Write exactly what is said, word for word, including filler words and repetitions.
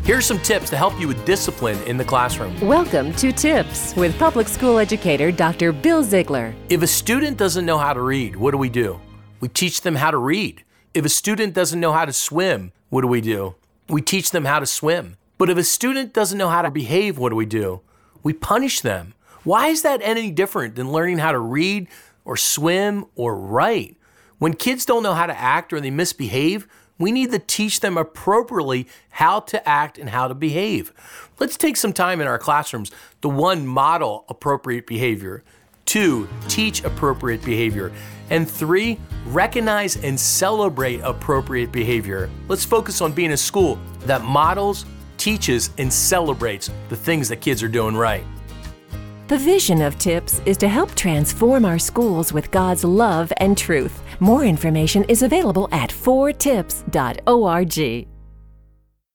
Here are some tips to help you with discipline in the classroom. Welcome to Tips with public school educator Doctor Bill Ziegler. If a student doesn't know how to read, what do we do? We teach them how to read. If a student doesn't know how to swim, what do we do? We teach them how to swim. But if a student doesn't know how to behave, what do we do? We punish them. Why is that any different than learning how to read or swim or write? When kids don't know how to act or they misbehave, we need to teach them appropriately how to act and how to behave. Let's take some time in our classrooms to one, model appropriate behavior, two, teach appropriate behavior, and three, recognize and celebrate appropriate behavior. Let's focus on being a school that models, teaches, and celebrates the things that kids are doing right. The vision of Tips is to help transform our schools with God's love and truth. More information is available at four tips dot org.